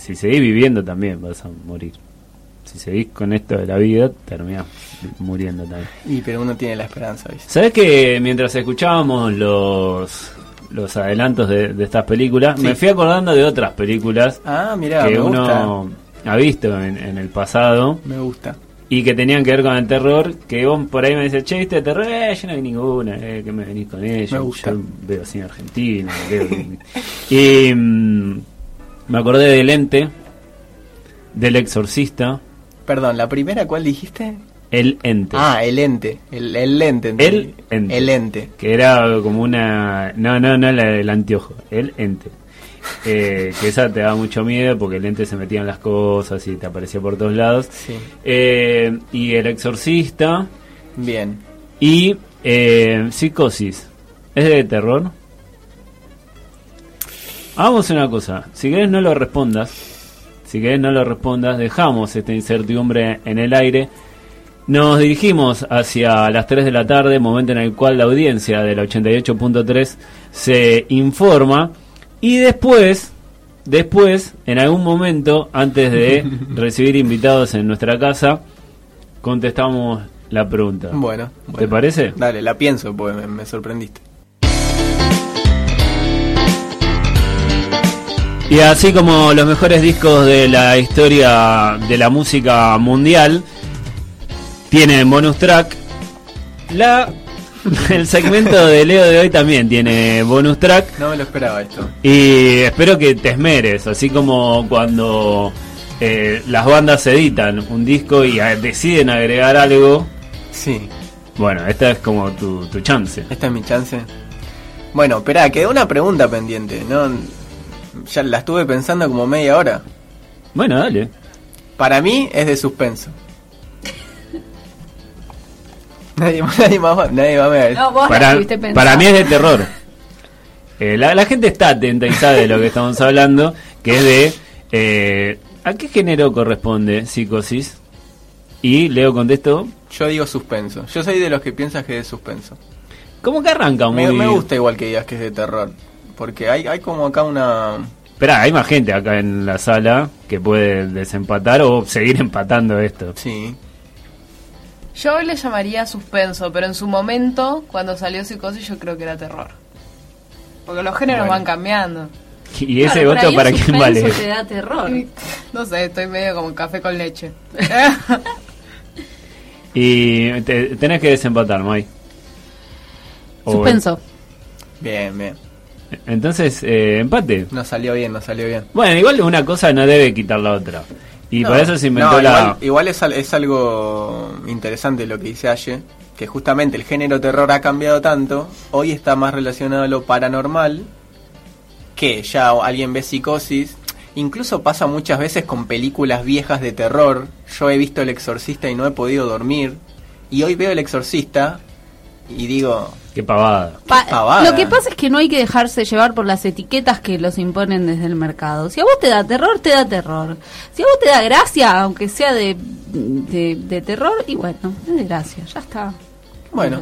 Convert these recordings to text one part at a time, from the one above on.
si seguís viviendo también vas a morir. Si seguís con esto de la vida, terminás muriendo también. Pero uno tiene la esperanza, ¿viste? ¿Sabés que mientras escuchábamos los adelantos de estas películas, me fui acordando de otras películas mirá, que me uno ha visto en el pasado? Me gusta. Y que tenían que ver con el terror, que vos por ahí me dices, che, ¿viste de terror? Yo no vi ninguna, que me venís con ellos. Me gusta. Yo veo cine argentino. Y me acordé del Ente, del Exorcista. Perdón, ¿la primera cuál dijiste? El Ente. El Ente. El lente. El Ente. El Ente. Que era como una... No el anteojo. El Ente. Que esa te da mucho miedo porque el ente se metía en las cosas y te aparecía por todos lados. Sí. Y el Exorcista. Bien. Y Psicosis. ¿Es de terror? Hagamos una cosa. Si querés no lo respondas. Dejamos esta incertidumbre en el aire. Nos dirigimos hacia las 3 de la tarde, momento en el cual la audiencia del 88.3 se informa. Y después, en algún momento, antes de recibir invitados en nuestra casa, contestamos la pregunta. Bueno. ¿Te parece? Dale, la pienso, porque me sorprendiste. Y así como los mejores discos de la historia de la música mundial tienen bonus track, el segmento de Leo de hoy también tiene bonus track. No me lo esperaba esto. Y espero que te esmeres, así como cuando las bandas editan un disco y deciden agregar algo. Sí. Bueno, esta es como tu chance. Esta es mi chance. Bueno, esperá, quedó una pregunta pendiente. Ya la estuve pensando como media hora. Bueno, dale. Para mí es de suspenso. Nadie va a ver. No, vos la estuviste pensando. Para mí es de terror. La gente está atenta y sabe de lo que estamos hablando, que es de... ¿a qué género corresponde Psicosis? Y Leo contestó... Yo digo suspenso. Yo soy de los que piensas que es de suspenso. ¿Cómo que arranca muy...? Me gusta igual que digas que es de terror. Porque hay como acá una... Esperá, hay más gente acá en la sala que puede desempatar o seguir empatando esto. Sí. Yo le llamaría suspenso, pero en su momento, cuando salió Psicosis, yo creo que era terror. Porque los géneros van cambiando. ¿Y ese voto para quién vale? Te da terror. No sé, estoy medio como café con leche. Y tenés que desempatar, May. Suspenso. Bien. Entonces, empate. No salió bien. Bueno, igual una cosa no debe quitar la otra. Y por eso se inventó Igual es algo interesante lo que dice Aye, que justamente el género terror ha cambiado tanto, hoy está más relacionado a lo paranormal, que ya alguien ve Psicosis, incluso pasa muchas veces con películas viejas de terror. Yo he visto El Exorcista y no he podido dormir, y hoy veo El Exorcista y digo... Qué pavada. Lo que pasa es que no hay que dejarse llevar por las etiquetas que los imponen desde el mercado. Si a vos te da terror, te da terror. Si a vos te da gracia, aunque sea de terror, y bueno, es de gracia, ya está. Bueno.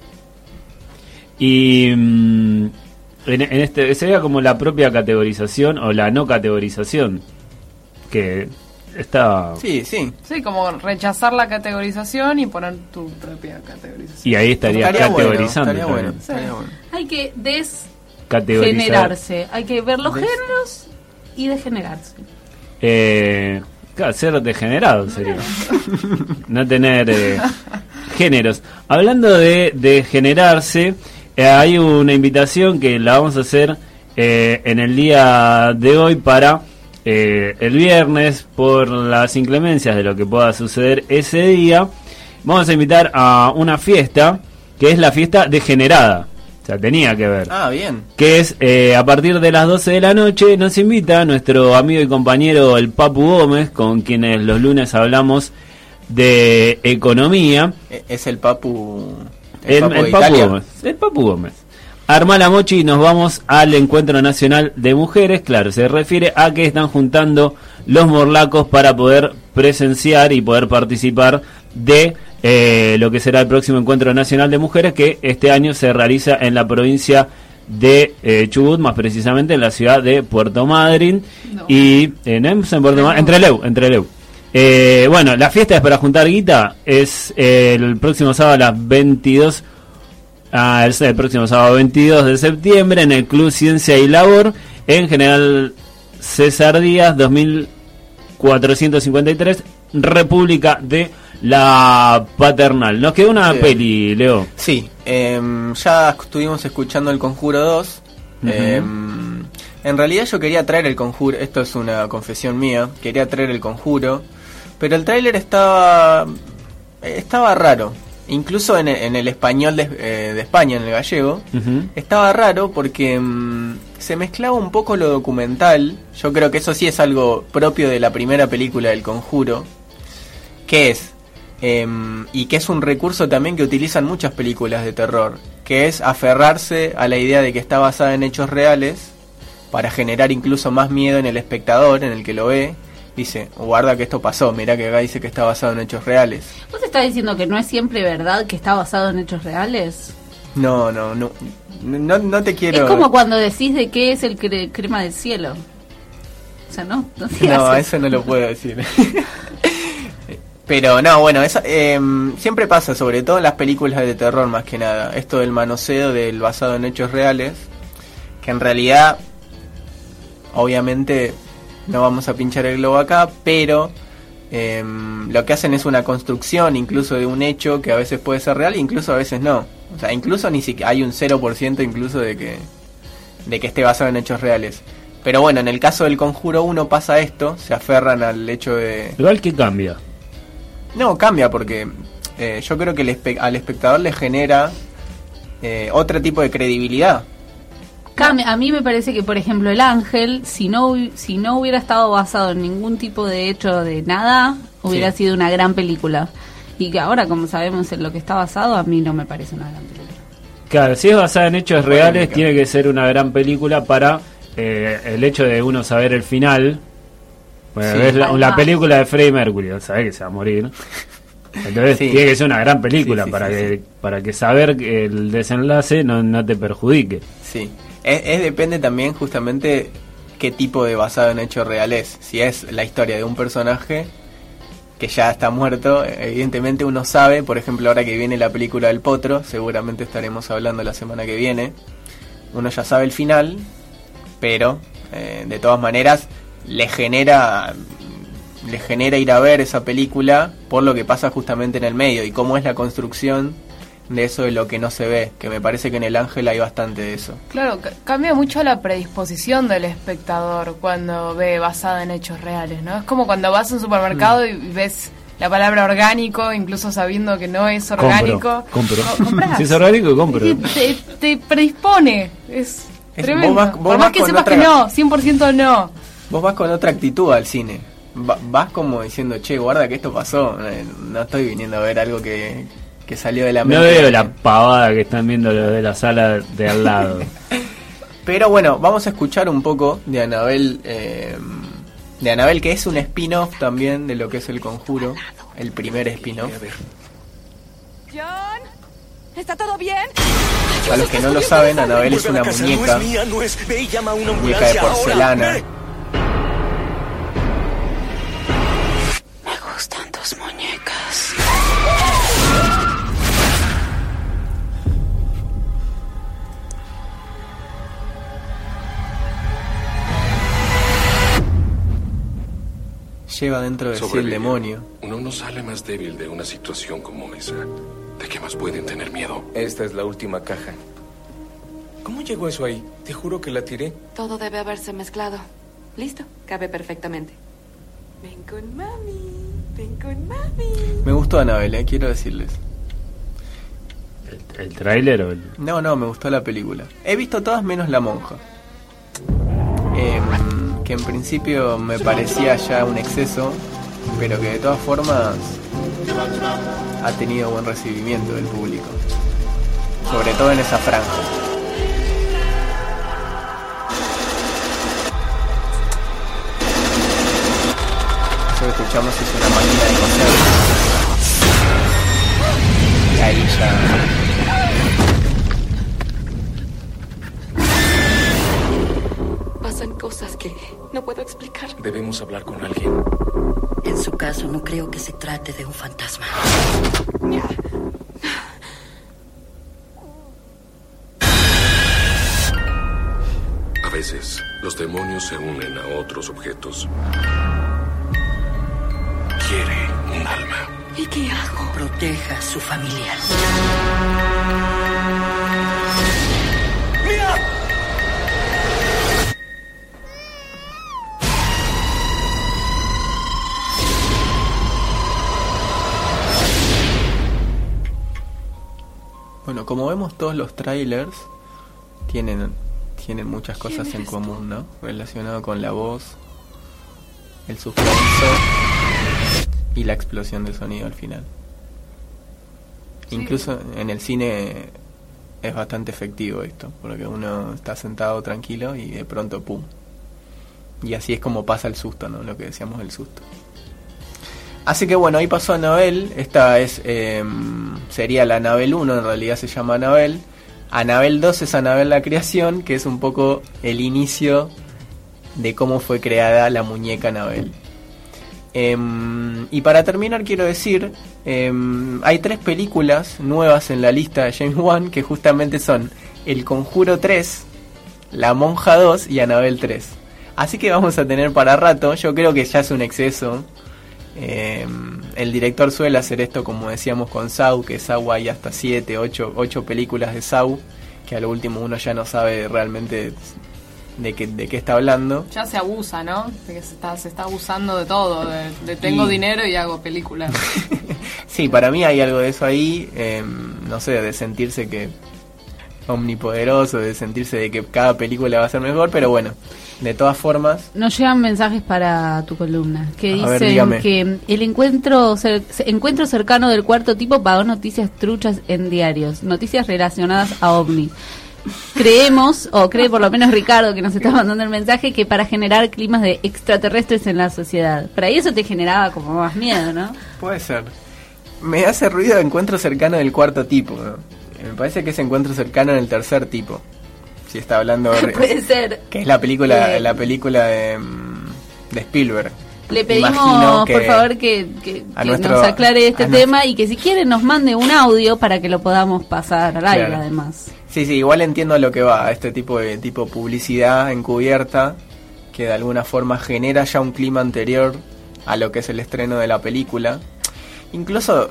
Y en este sería como la propia categorización o la no categorización que está... Sí. Sí, como rechazar la categorización y poner tu propia categorización. Y ahí estaría categorizando. Estaría bueno. Hay que desgenerarse. Hay que ver los géneros y degenerarse. Claro, ser degenerado sería. No tener géneros. Hablando de degenerarse, hay una invitación que la vamos a hacer en el día de hoy para... el viernes, por las inclemencias de lo que pueda suceder ese día, vamos a invitar a una fiesta que es la fiesta degenerada. O sea, tenía que ver. Bien. Que es a partir de las 12 de la noche. Nos invita nuestro amigo y compañero el Papu Gómez, con quienes los lunes hablamos de economía. Es el Papu. El Papu Gómez. Armá la mochi y nos vamos al Encuentro Nacional de Mujeres. Claro, se refiere a que están juntando los morlacos para poder presenciar y poder participar de lo que será el próximo Encuentro Nacional de Mujeres, que este año se realiza en la provincia de Chubut, más precisamente en la ciudad de Puerto Madryn. No. Y no es en Puerto Madryn, Entreleu. Bueno, la fiesta es para juntar guita, es el próximo sábado a las 22. Es el próximo sábado 22 de septiembre en el Club Ciencia y Labor, en General César Díaz 2453, República de la Paternal. Nos quedó una peli, Leo. Sí, ya estuvimos escuchando El Conjuro 2. En realidad yo quería traer El Conjuro, esto es una confesión mía, quería traer El Conjuro, pero el tráiler estaba raro. Incluso en el español de España, en el gallego, estaba raro porque se mezclaba un poco lo documental. Yo creo que eso sí es algo propio de la primera película del Conjuro, que es, y que es un recurso también que utilizan muchas películas de terror, que es aferrarse a la idea de que está basada en hechos reales para generar incluso más miedo en el espectador, en el que lo ve. Dice, guarda que esto pasó, mirá que acá dice que está basado en hechos reales. ¿Vos estás diciendo que no es siempre verdad que está basado en hechos reales? No te quiero... Es como cuando decís de qué es el crema del cielo. O sea, no eso no lo puedo decir. Pero no, bueno, eso siempre pasa, sobre todo en las películas de terror más que nada. Esto del manoseo del basado en hechos reales, que en realidad, obviamente... No vamos a pinchar el globo acá, pero lo que hacen es una construcción incluso de un hecho que a veces puede ser real, incluso a veces no. O sea, incluso ni siquiera hay un 0% incluso de que esté basado en hechos reales. Pero bueno, en el caso del Conjuro 1 pasa esto, se aferran al hecho de... Igual que cambia. No, cambia porque yo creo que al espectador le genera otro tipo de credibilidad. A mí me parece que, por ejemplo, El Ángel, si no hubiera estado basado en ningún tipo de hecho de nada, hubiera sido una gran película. Y que ahora, como sabemos en lo que está basado, a mí no me parece una gran película. Claro, si es basada en hechos reales, tiene que ser una gran película para el hecho de uno saber el final. Bueno, ves la película de Freddie Mercury, sabes que se va a morir. Entonces tiene que ser una gran película para que saber que el desenlace no te perjudique. Sí. Depende también justamente qué tipo de basado en hechos reales. Si es la historia de un personaje que ya está muerto, evidentemente uno sabe, por ejemplo ahora que viene la película del Potro, seguramente estaremos hablando la semana que viene, uno ya sabe el final, pero de todas maneras le genera ir a ver esa película por lo que pasa justamente en el medio y cómo es la construcción de eso de lo que no se ve, que me parece que en El Ángel hay bastante de eso. Claro, cambia mucho la predisposición del espectador cuando ve basada en hechos reales, ¿no? Es como cuando vas a un supermercado y ves la palabra orgánico, incluso sabiendo que no es orgánico. Compro. ¿Comprás? Si es orgánico, compro. Te predispone, es tremendo. Vos Por más que sepas que no, 100% no. Vos vas con otra actitud al cine. Vas como diciendo, che, guarda que esto pasó. No estoy viniendo a ver algo que salió de la mente. No veo la pavada que están viendo los de la sala de al lado. Pero bueno, vamos a escuchar un poco de Annabelle, que es un spin-off también de lo que es El Conjuro, el primer spin-off. John, ¿está todo bien? A los que no lo saben, Annabelle es una muñeca, muñeca de porcelana. Me gustan tus muñecas. Lleva dentro de sí el demonio. Uno no sale más débil de una situación como esa. ¿De qué más pueden tener miedo? Esta es la última caja. ¿Cómo llegó eso ahí? Te juro que la tiré. Todo debe haberse mezclado. Listo, cabe perfectamente. Ven con mami, ven con mami. Me gustó Annabelle, quiero decirles. ¿El tráiler o el...? No, me gustó la película. He visto todas menos La Monja. Que en principio me parecía ya un exceso, pero que de todas formas ha tenido buen recibimiento del público, sobre todo en esa franja. Eso que escuchamos es una máquina de coser, y ahí ya cosas que no puedo explicar. Debemos hablar con alguien. En su caso, no creo que se trate de un fantasma. A veces, los demonios se unen a otros objetos. Quiere un alma. ¿Y qué hago? Proteja a su familia. Bueno, como vemos, todos los trailers tienen muchas cosas en común, ¿no? Relacionado con la voz, el suspenso y la explosión de sonido al final. Sí. Incluso en el cine es bastante efectivo esto, porque uno está sentado tranquilo y de pronto ¡pum! Y así es como pasa el susto, ¿no? Lo que decíamos del susto. Así que bueno, ahí pasó Annabelle. Esta es sería la Annabelle 1, en realidad se llama Annabelle. Annabelle 2 es Annabelle la creación, que es un poco el inicio de cómo fue creada la muñeca Annabelle. Y para terminar quiero decir, hay 3 películas nuevas en la lista de James Wan, que justamente son El Conjuro 3, La Monja 2 y Annabelle 3. Así que vamos a tener para rato. Yo creo que ya es un exceso. El director suele hacer esto, como decíamos con Saw, que Saw hay hasta 7, 8 películas de Saw, que a lo último uno ya no sabe realmente de qué está hablando. Ya se abusa, ¿no? De que se está abusando de todo, de tengo dinero y hago películas. Sí, para mí hay algo de eso ahí, no sé, de sentirse que omnipoderoso, de sentirse de que cada película va a ser mejor, pero bueno, de todas formas. Nos llegan mensajes para tu columna que ver, dicen dígame. que el encuentro cercano del cuarto tipo pagó noticias truchas en diarios, noticias relacionadas a ovnis. Creemos, o cree por lo menos Ricardo, que nos está mandando el mensaje, que para generar climas de extraterrestres en la sociedad. Pero ahí eso te generaba como más miedo, ¿no? Puede ser. Me hace ruido encuentro cercano del cuarto tipo, ¿no? Me parece que es encuentro cercano en el tercer tipo. Si está hablando de... Puede ser. Que es la película de Spielberg. Le pedimos, por favor, que nos aclare este tema y que si quiere nos mande un audio para que lo podamos pasar al aire, claro. Además. Sí, igual entiendo a lo que va, a este tipo de publicidad encubierta que de alguna forma genera ya un clima anterior a lo que es el estreno de la película. Incluso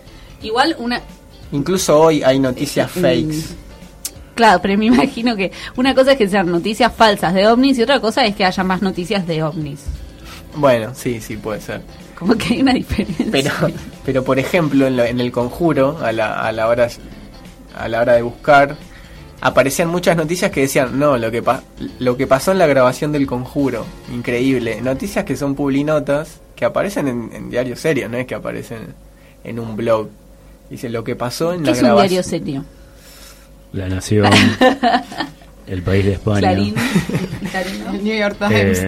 hoy hay noticias fakes. Claro, pero me imagino que una cosa es que sean noticias falsas de ovnis y otra cosa es que haya más noticias de ovnis. Bueno, sí, puede ser. Como que hay una diferencia. Pero por ejemplo, en el Conjuro, a la hora de buscar, aparecían muchas noticias que decían, no, lo que pasó en la grabación del Conjuro, increíble. Noticias que son publinotas, que aparecen en diarios serios, no es que aparecen en un blog. Dice lo que pasó en la grabación. ¿Qué es un diario serio? La Nación, El País de España, Clarín, el New York Times.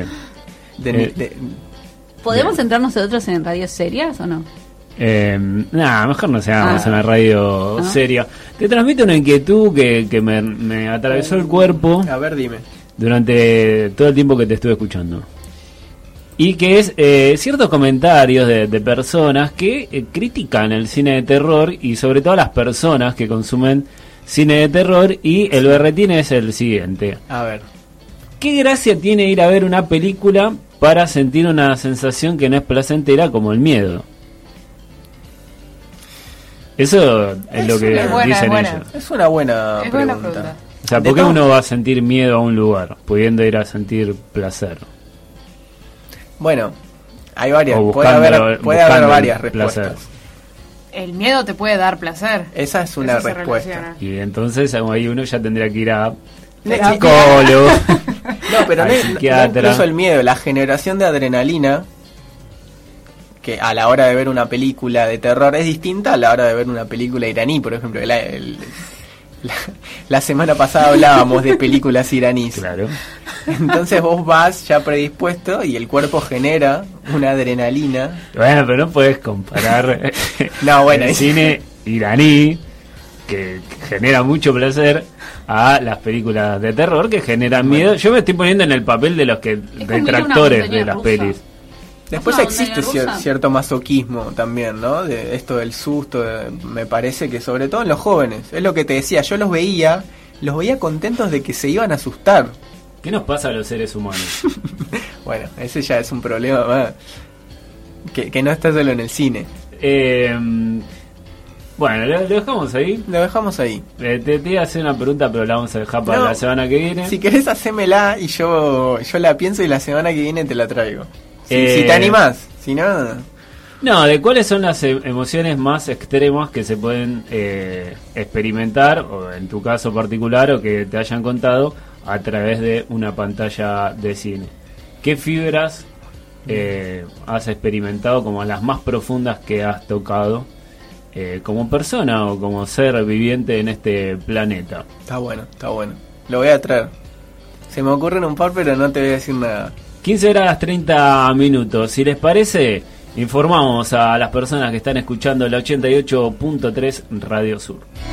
¿Podemos entrar nosotros en radios serias o no? Mejor no seamos una radio seria. Te transmito una inquietud que me atravesó el cuerpo. A ver, dime. Durante todo el tiempo que te estuve escuchando. Y que es ciertos comentarios de personas que critican el cine de terror y sobre todo las personas que consumen cine de terror, y el berretín es el siguiente. A ver. ¿Qué gracia tiene ir a ver una película para sentir una sensación que no es placentera como el miedo? Eso es lo que dicen ellos. Es una buena pregunta. O sea, ¿por qué uno va a sentir miedo a un lugar pudiendo ir a sentir placer? Bueno, hay varias. Puede haber varias respuestas. Placer. El miedo te puede dar placer. Esa es una respuesta. Y entonces ahí uno ya tendría que ir a psicólogo. No, pero no incluso el miedo, la generación de adrenalina, que a la hora de ver una película de terror es distinta a la hora de ver una película iraní, por ejemplo. La semana pasada hablábamos de películas iraníes. Claro. Entonces vos vas ya predispuesto y el cuerpo genera una adrenalina. Bueno, pero no puedes comparar el cine iraní que genera mucho placer a las películas de terror que generan miedo. Yo me estoy poniendo en el papel de los que detractores de las pelis. Después ¿Una existe montaña rusa? cierto masoquismo también, ¿no? De esto del susto, me parece que sobre todo en los jóvenes. Es lo que te decía, yo los veía contentos de que se iban a asustar. ¿Qué nos pasa a los seres humanos? Bueno, ese ya es un problema más. Que no está solo en el cine. Bueno, lo dejamos ahí. Lo dejamos ahí. Te iba a hacer una pregunta, pero la vamos a dejar para la semana que viene. Si querés, hacémela y yo la pienso y la semana que viene te la traigo. Si te animás, si no... No, de cuáles son las emociones más extremas que se pueden experimentar, o en tu caso particular, o que te hayan contado a través de una pantalla de cine. ¿Qué fibras has experimentado como las más profundas que has tocado como persona o como ser viviente en este planeta? Está bueno. Lo voy a traer. Se me ocurren un par, pero no te voy a decir nada. 15 horas 30 minutos. Si les parece, informamos a las personas que están escuchando la 88.3 Radio Sur.